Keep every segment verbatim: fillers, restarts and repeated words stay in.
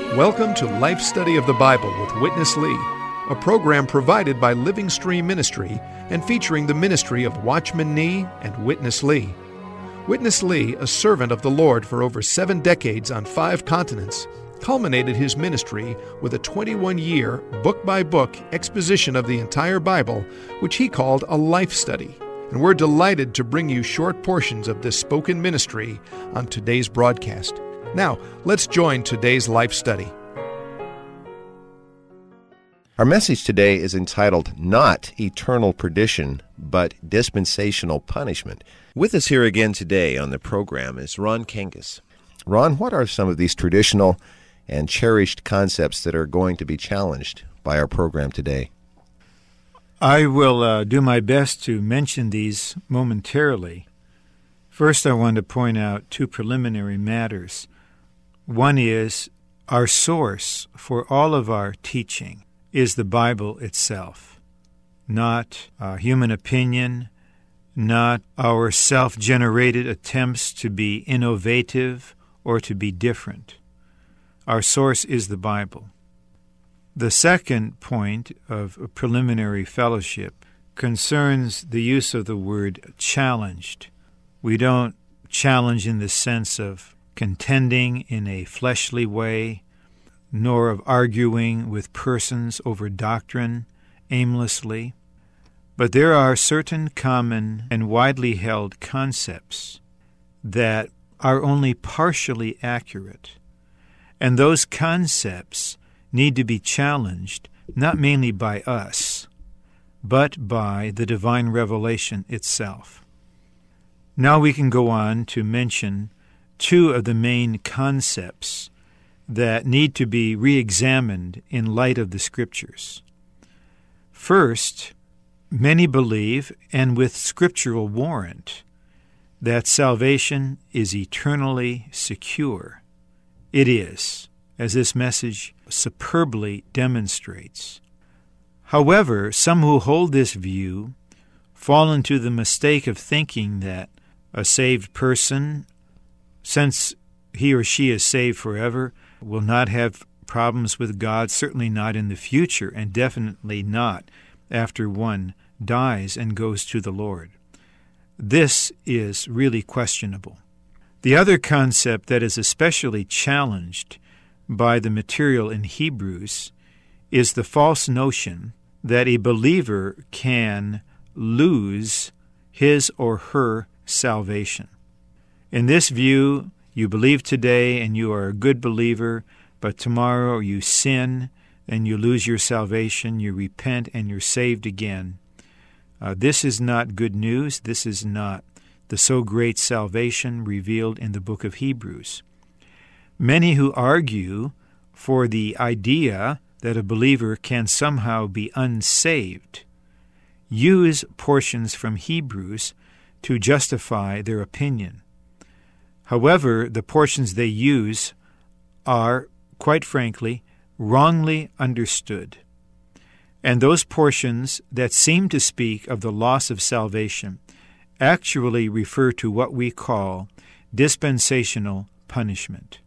Welcome to Life Study of the Bible with Witness Lee, a program provided by Living Stream Ministry and featuring the ministry of Watchman Nee and Witness Lee. Witness Lee, a servant of the Lord for over seven decades on five continents, culminated his ministry with a twenty-one-year, book-by-book exposition of the entire Bible, which he called a life study. And we're delighted to bring you short portions of this spoken ministry on today's broadcast. Now, let's join today's life study. Our message today is entitled, Not Eternal Perdition, but Dispensational Punishment. With us here again today on the program is Ron Kangas. Ron, what are some of these traditional and cherished concepts that are going to be challenged by our program today? I will uh, do my best to mention these momentarily. First, I want to point out two preliminary matters. One is our source for all of our teaching is the Bible itself, not uh, human opinion, not our self-generated attempts to be innovative or to be different. Our source is the Bible. The second point of a preliminary fellowship concerns the use of the word challenged. We don't challenge in the sense of contending in a fleshly way, nor of arguing with persons over doctrine aimlessly. But there are certain common and widely held concepts that are only partially accurate. And those concepts need to be challenged not mainly by us, but by the divine revelation itself. Now we can go on to mention two of the main concepts that need to be re-examined in light of the Scriptures. First, many believe, and with scriptural warrant, that salvation is eternally secure. It is, as this message superbly demonstrates. However, some who hold this view fall into the mistake of thinking that a saved person, since he or she is saved forever, will not have problems with God, certainly not in the future, and definitely not after one dies and goes to the Lord. This is really questionable. The other concept that is especially challenged by the material in Hebrews is the false notion that a believer can lose his or her salvation. In this view, you believe today and you are a good believer, but tomorrow you sin and you lose your salvation, you repent and you're saved again. Uh, this is not good news. This is not the so great salvation revealed in the book of Hebrews. Many who argue for the idea that a believer can somehow be unsaved use portions from Hebrews to justify their opinion. However, the portions they use are, quite frankly, wrongly understood. And those portions that seem to speak of the loss of salvation actually refer to what we call dispensational punishment.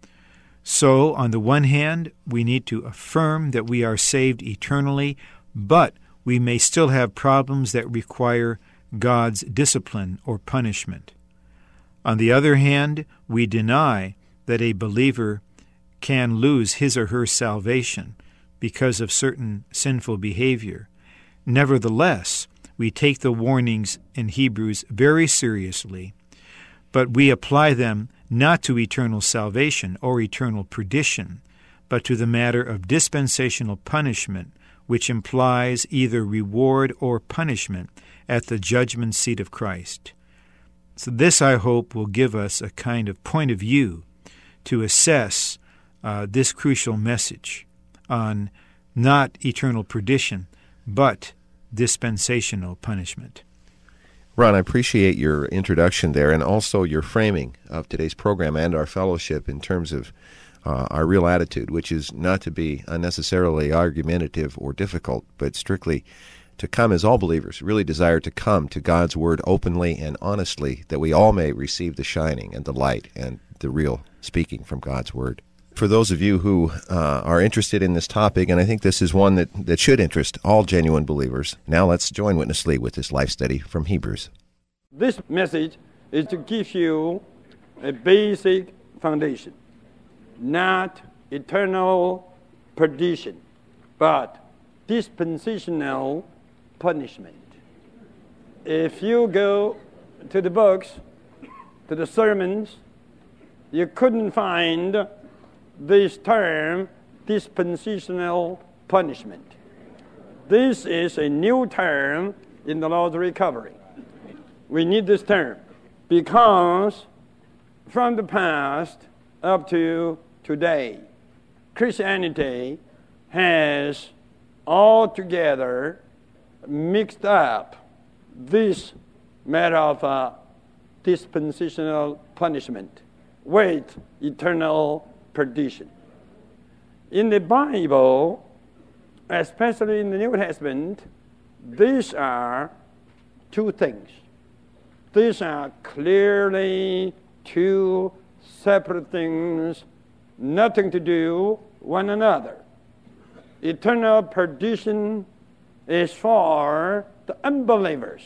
So, on the one hand, we need to affirm that we are saved eternally, but we may still have problems that require God's discipline or punishment. On the other hand, we deny that a believer can lose his or her salvation because of certain sinful behavior. Nevertheless, we take the warnings in Hebrews very seriously, but we apply them not to eternal salvation or eternal perdition, but to the matter of dispensational punishment, which implies either reward or punishment at the judgment seat of Christ. So this, I hope, will give us a kind of point of view to assess uh, this crucial message on not eternal perdition, but dispensational punishment. Ron, I appreciate your introduction there and also your framing of today's program and our fellowship in terms of uh, our real attitude, which is not to be unnecessarily argumentative or difficult, but strictly to come as all believers really desire to come to God's Word openly and honestly, that we all may receive the shining and the light and the real speaking from God's Word. For those of you who uh, are interested in this topic, and I think this is one that, that should interest all genuine believers, now let's join Witness Lee with this life study from Hebrews. This message is to give you a basic foundation, not eternal perdition, but dispensational punishment. If you go to the books, to the sermons, you couldn't find this term, dispensational punishment. This is a new term in the Lord's recovery. We need this term because from the past up to today, Christianity has altogether mixed up this matter of uh, dispensational punishment with eternal perdition. In the Bible, especially in the New Testament, these are two things. These are clearly two separate things, nothing to do one another. Eternal perdition is for the unbelievers,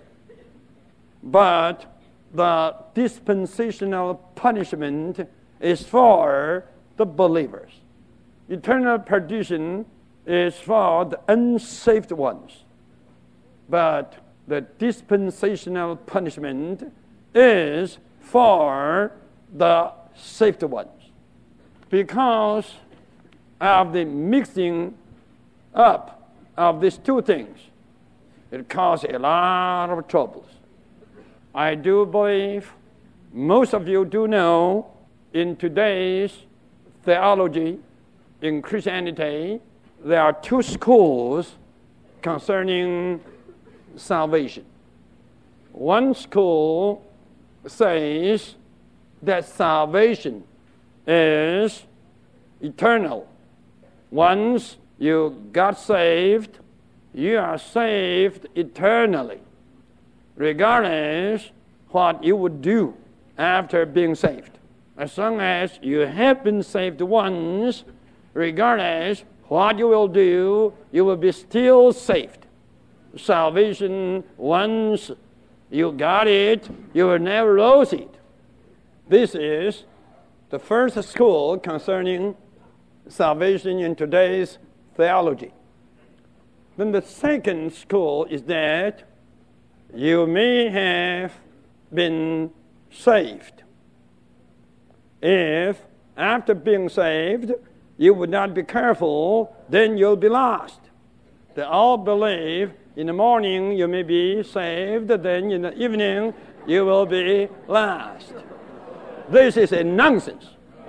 but the dispensational punishment is for the believers. Eternal perdition is for the unsaved ones, but the dispensational punishment is for the saved ones. Because of the mixing up of these two things, it causes a lot of troubles. I do believe most of you do know in today's theology, in Christianity, there are two schools concerning salvation. One school says that salvation is eternal. Once you got saved, you are saved eternally, regardless what you would do after being saved. As long as you have been saved once, regardless what you will do, you will be still saved. Salvation, once you got it, you will never lose it. This is the first school concerning salvation in today's theology. Then the second school is that you may have been saved. If after being saved, you would not be careful, then you'll be lost. They all believe in the morning you may be saved, then in the evening you will be lost. This is a nonsense.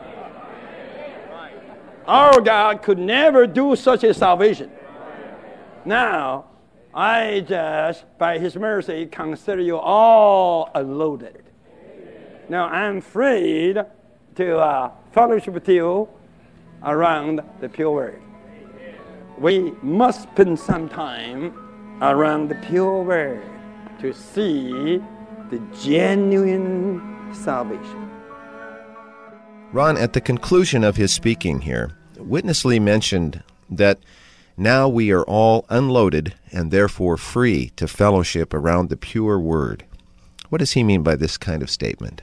Our God could never do such a salvation. Now, I just, by His mercy, consider you all unloaded. Now, I'm afraid to uh, fellowship with you around the pure word. We must spend some time around the pure word to see the genuine salvation. Ron, at the conclusion of his speaking here, Witness Lee mentioned that now we are all unloaded and therefore free to fellowship around the pure word. What does he mean by this kind of statement?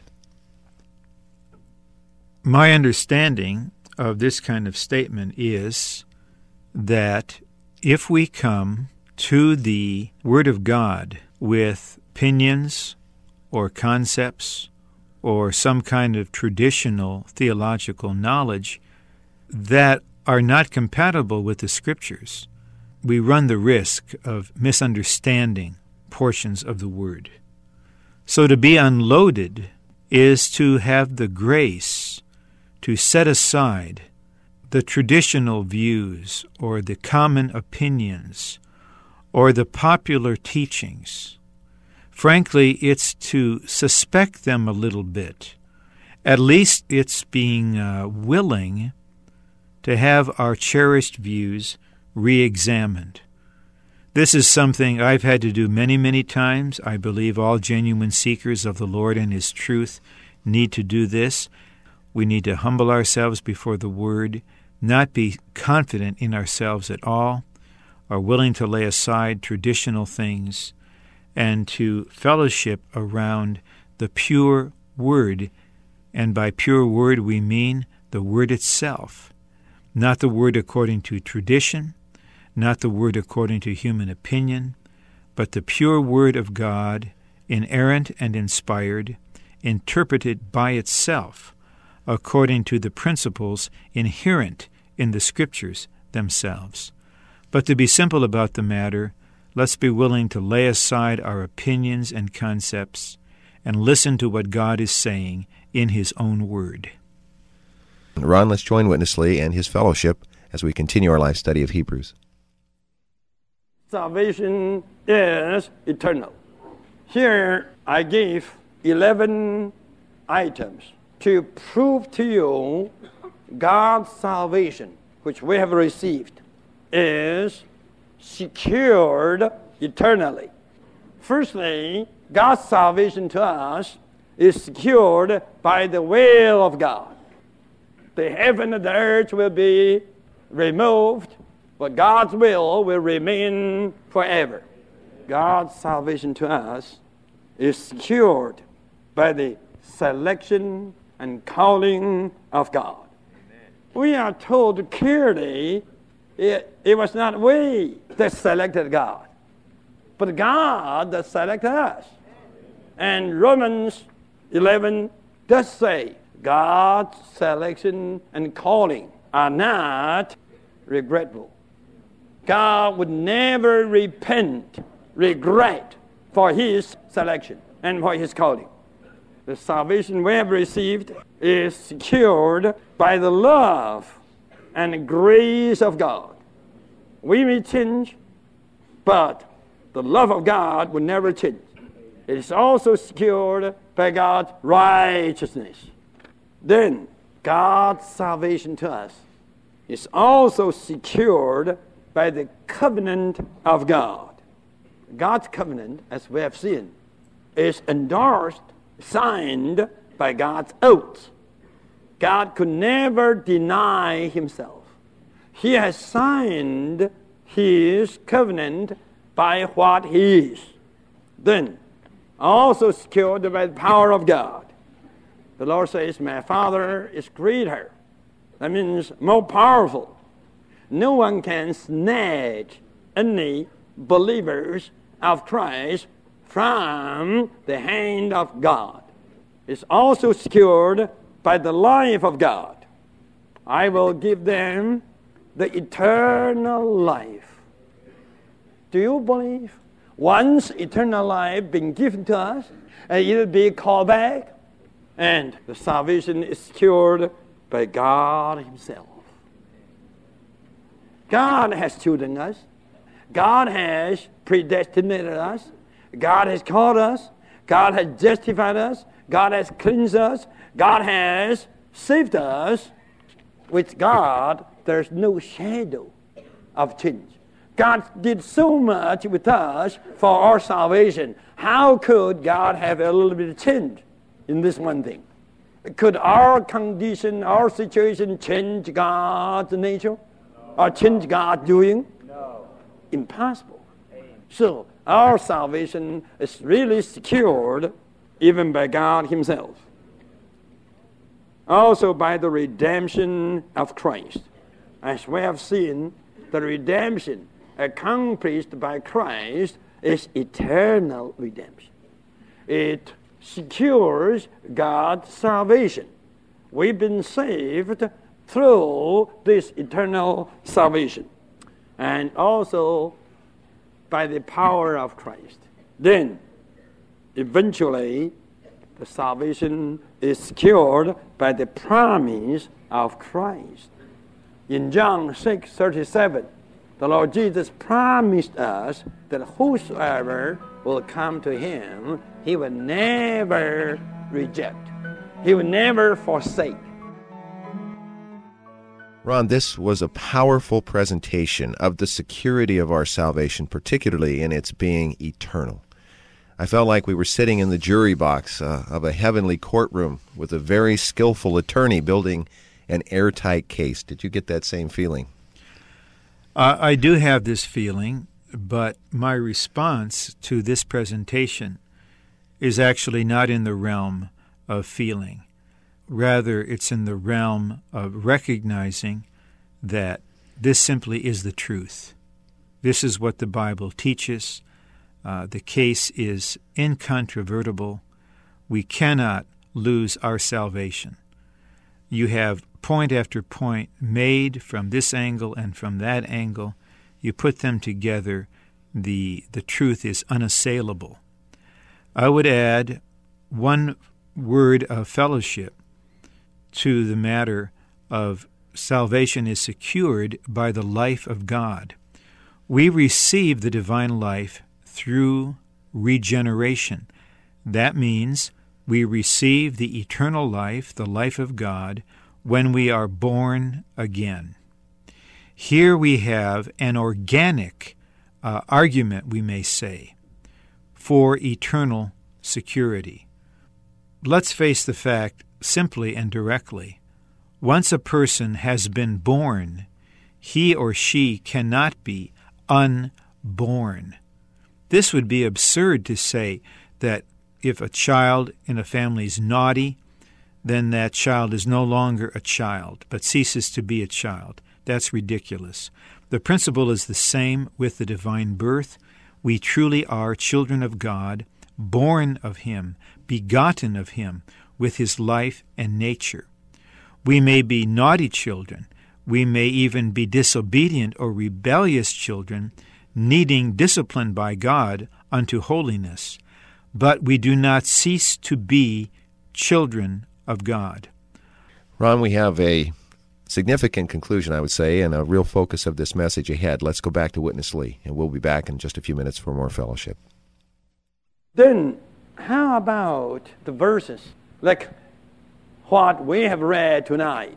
My understanding of this kind of statement is that if we come to the Word of God with opinions or concepts or some kind of traditional theological knowledge that are not compatible with the Scriptures, we run the risk of misunderstanding portions of the Word. So to be unloaded is to have the grace to set aside the traditional views or the common opinions or the popular teachings. Frankly, it's to suspect them a little bit. At least it's being uh, willing to have our cherished views re-examined. This is something I've had to do many, many times. I believe all genuine seekers of the Lord and His truth need to do this. We need to humble ourselves before the Word, not be confident in ourselves at all, are willing to lay aside traditional things, and to fellowship around the pure Word. And by pure Word we mean the Word itself, not the Word according to tradition, not the Word according to human opinion, but the pure Word of God, inerrant and inspired, interpreted by itself, according to the principles inherent in the Scriptures themselves. But to be simple about the matter, let's be willing to lay aside our opinions and concepts and listen to what God is saying in His own Word. Ron, let's join Witness Lee and his fellowship as we continue our life study of Hebrews. Salvation is eternal. Here I gave eleven items to prove to you God's salvation, which we have received, is secured eternally. Firstly, God's salvation to us is secured by the will of God. The heaven and the earth will be removed, but God's will will remain forever. God's salvation to us is secured by the selection and calling of God. Amen. We are told clearly it, it was not we that selected God, but God that selected us. And Romans eleven does say God's selection and calling are not regretful. God would never repent, regret for His selection and for His calling. The salvation we have received is secured by the love and grace of God. We may change, but the love of God will never change. It is also secured by God's righteousness. Then, God's salvation to us is also secured by the covenant of God. God's covenant, as we have seen, is endorsed, signed by God's oath. God could never deny Himself. He has signed His covenant by what He is. Then, also secured by the power of God. The Lord says, my Father is greater. That means more powerful. No one can snatch any believers of Christ from the hand of God. It's also secured by the life of God. I will give them the eternal life. Do you believe? Once eternal life been given to us, and it will be called back, and the salvation is secured by God Himself. God has chosen us. God has predestinated us. God has called us. God has justified us. God has cleansed us. God has saved us. With God, there's no shadow of change. God did so much with us for our salvation. How could God have a little bit of change in this one thing? Could our condition, our situation change God's nature? No. Or change God's doing? No. Impossible. Amen. So our salvation is really secured even by God Himself. Also by the redemption of Christ. As we have seen, the redemption accomplished by Christ is eternal redemption. It secures God's salvation. We've been saved through this eternal salvation, and also by the power of Christ. Then, eventually, the salvation is secured by the promise of Christ. In John six thirty-seven, the Lord Jesus promised us that whosoever will come to Him, He will never reject. He will never forsake. Ron, this was a powerful presentation of the security of our salvation, particularly in its being eternal. I felt like we were sitting in the jury box uh, of a heavenly courtroom with a very skillful attorney building an airtight case. Did you get that same feeling? Uh, I do have this feeling, but my response to this presentation is actually not in the realm of feeling. Rather, it's in the realm of recognizing that this simply is the truth. This is what the Bible teaches. Uh, the case is incontrovertible. We cannot lose our salvation. You have point after point made from this angle and from that angle. You put them together, the, the truth is unassailable. I would add one word of fellowship to the matter of salvation is secured by the life of God. We receive the divine life through regeneration. That means we receive the eternal life, the life of God, when we are born again. Here we have an organic uh, argument, we may say, for eternal security. Let's face the fact simply and directly. Once a person has been born, he or she cannot be unborn. This would be absurd to say that if a child in a family is naughty, then that child is no longer a child, but ceases to be a child. That's ridiculous. The principle is the same with the divine birth. We truly are children of God, born of Him, begotten of Him, with His life and nature. We may be naughty children. We may even be disobedient or rebellious children, needing discipline by God unto holiness. But we do not cease to be children of God. Ron, we have a significant conclusion, I would say, and a real focus of this message ahead. Let's go back to Witness Lee, and we'll be back in just a few minutes for more fellowship. Then, how about the verses, like what we have read tonight?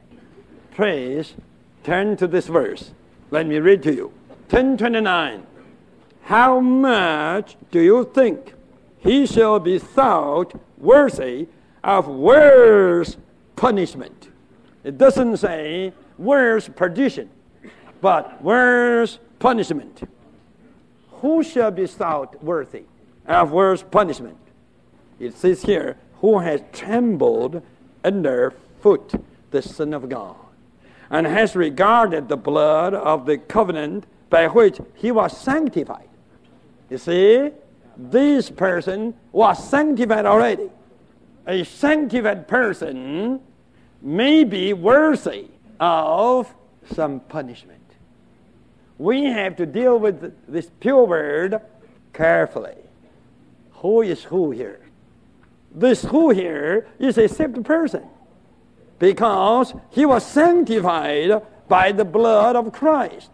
Please turn to this verse. Let me read to you. ten twenty-nine. How much do you think he shall be thought worthy of worse punishment? It doesn't say worse perdition, but worse punishment. Who shall be thought worthy of worse punishment? It says here, who has trembled under foot the Son of God, and has regarded the blood of the covenant by which he was sanctified. You see, this person was sanctified already. A sanctified person may be worthy of some punishment. We have to deal with this pure word carefully. Who is who here? This who here is a saved person, because he was sanctified by the blood of Christ.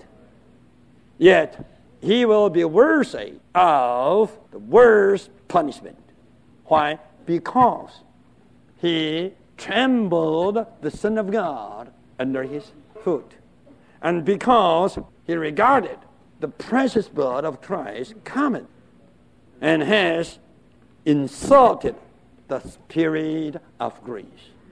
Yet he will be worthy of the worst punishment. Why? Because he trembled the Son of God under his foot. And because he regarded the precious blood of Christ common, and has insulted the Spirit of grace.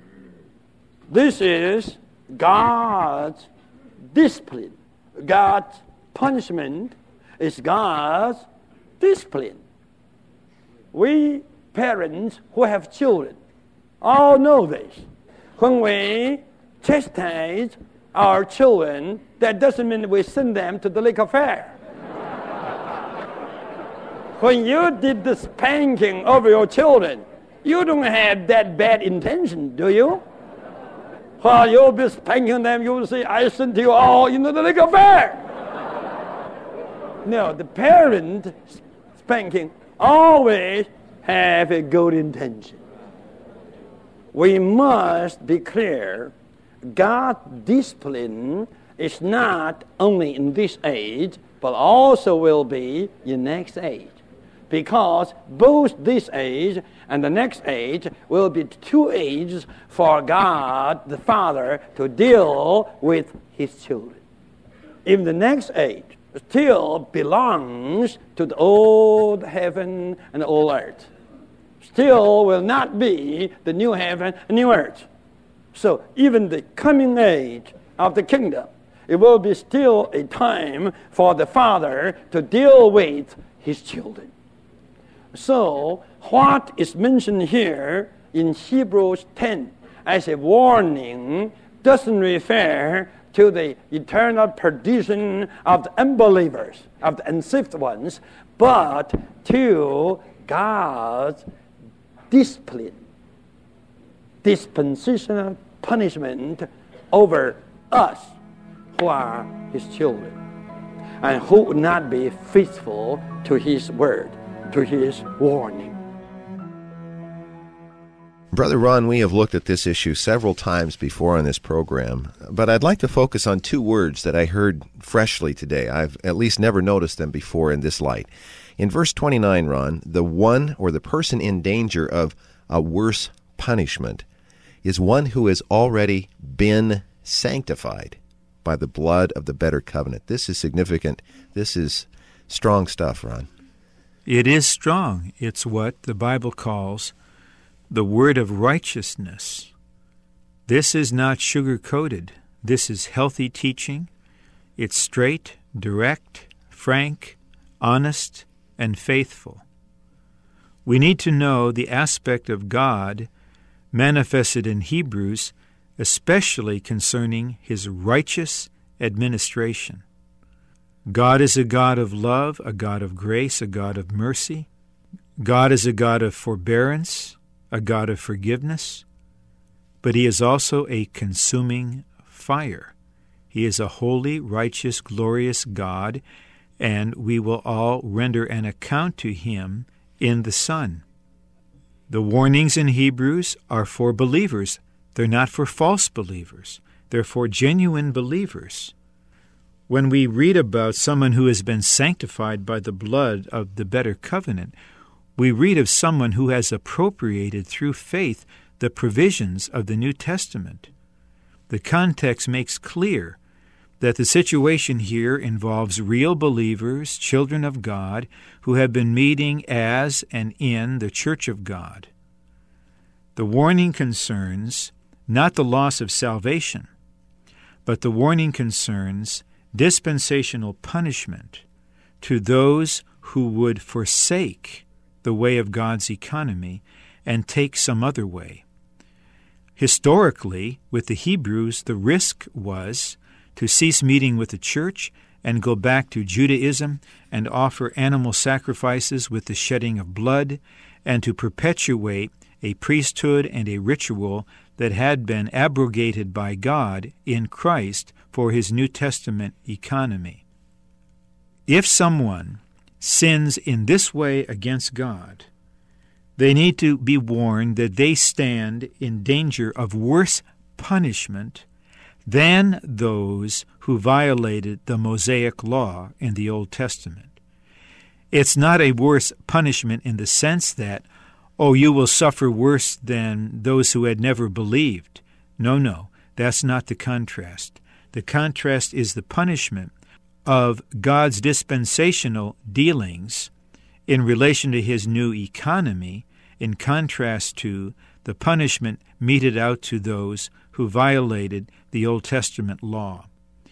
This is God's discipline. God's punishment is God's discipline. We parents who have children all know this. When we chastise our children, that doesn't mean we send them to the lake of fire. When you did the spanking of your children, you don't have that bad intention, do you? While you'll be spanking them, you will say, I sent you all into the lake of fire. No, the parent spanking always have a good intention. We must be clear, God's discipline is not only in this age, but also will be in next age. Because both this age and the next age will be two ages for God the Father to deal with His children. In the next age, still belongs to the old heaven and the old earth. Still will not be the new heaven and new earth. So even the coming age of the kingdom, it will be still a time for the Father to deal with his children. So what is mentioned here in Hebrews ten as a warning doesn't refer to the eternal perdition of the unbelievers, of the unsaved ones, but to God's discipline, dispensational punishment over us who are his children and who would not be faithful to his word, to his warning. Brother Ron, we have looked at this issue several times before on this program, but I'd like to focus on two words that I heard freshly today. I've at least never noticed them before in this light. In verse twenty-nine, Ron, the one or the person in danger of a worse punishment is one who has already been sanctified by the blood of the better covenant. This is significant. This is strong stuff, Ron. It is strong. It's what the Bible calls the word of righteousness. This is not sugar-coated. This is healthy teaching. It's straight, direct, frank, honest, and faithful. We need to know the aspect of God manifested in Hebrews, especially concerning his righteous administration. God is a God of love, a God of grace, a God of mercy. God is a God of forbearance, a God of forgiveness, but he is also a consuming fire. He is a holy, righteous, glorious God, and we will all render an account to him in the Son. The warnings in Hebrews are for believers. They're not for false believers. They're for genuine believers. When we read about someone who has been sanctified by the blood of the better covenant, we read of someone who has appropriated through faith the provisions of the New Testament. The context makes clear that the situation here involves real believers, children of God, who have been meeting as and in the church of God. The warning concerns not the loss of salvation, but the warning concerns dispensational punishment to those who would forsake the way of God's economy and take some other way. Historically, with the Hebrews, the risk was to cease meeting with the church and go back to Judaism and offer animal sacrifices with the shedding of blood, and to perpetuate a priesthood and a ritual that had been abrogated by God in Christ for his New Testament economy. If someone sins in this way against God, they need to be warned that they stand in danger of worse punishment than those who violated the Mosaic law in the Old Testament. It's not a worse punishment in the sense that, oh, you will suffer worse than those who had never believed. No, no, that's not the contrast. The contrast is the punishment of God's dispensational dealings in relation to his new economy, in contrast to the punishment meted out to those who violated the Old Testament law.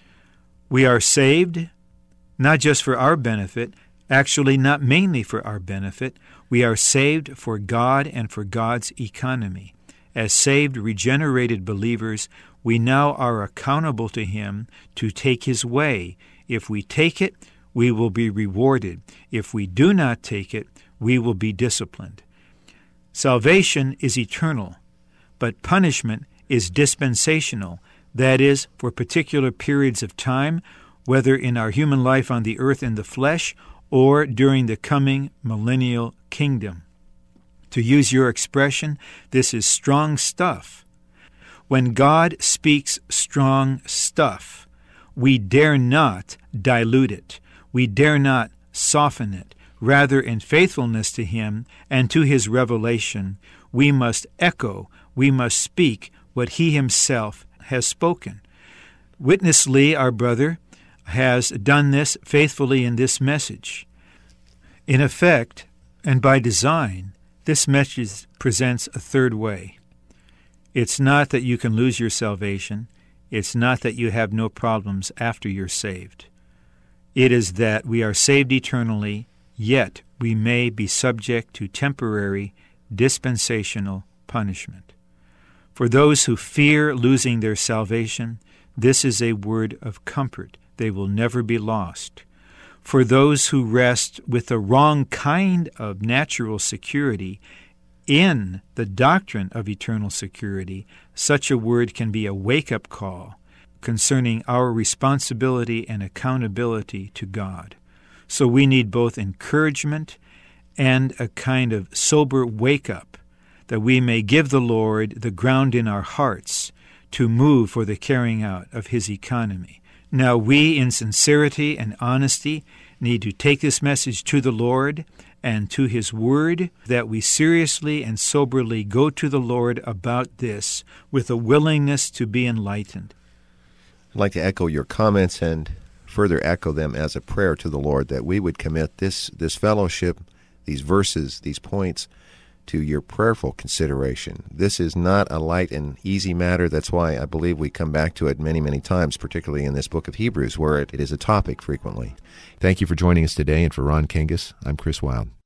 We are saved not just for our benefit, actually not mainly for our benefit. We are saved for God and for God's economy. As saved, regenerated believers, we now are accountable to him to take his way. If we take it, we will be rewarded. If we do not take it, we will be disciplined. Salvation is eternal, but punishment is dispensational. That is, for particular periods of time, whether in our human life on the earth in the flesh or during the coming millennial kingdom. To use your expression, this is strong stuff. When God speaks strong stuff, we dare not dilute it. We dare not soften it. Rather, in faithfulness to him and to his revelation, we must echo, we must speak what he himself has spoken. Witness Lee, our brother, has done this faithfully in this message. In effect, and by design, this message presents a third way. It's not that you can lose your salvation. It's not that you have no problems after you're saved. It is that we are saved eternally, yet we may be subject to temporary dispensational punishment. For those who fear losing their salvation, this is a word of comfort. They will never be lost. For those who rest with the wrong kind of natural security in the doctrine of eternal security, such a word can be a wake-up call concerning our responsibility and accountability to God. So we need both encouragement and a kind of sober wake-up that we may give the Lord the ground in our hearts to move for the carrying out of His economy. Now we, in sincerity and honesty, need to take this message to the Lord and to His Word, that we seriously and soberly go to the Lord about this with a willingness to be enlightened. I'd like to echo your comments and further echo them as a prayer to the Lord, that we would commit this, this fellowship, these verses, these points, to your prayerful consideration. This is not a light and easy matter. That's why I believe we come back to it many, many times, particularly in this book of Hebrews, where it, it is a topic frequently. Thank you for joining us today, and for Ron Kangas, I'm Chris Wilde.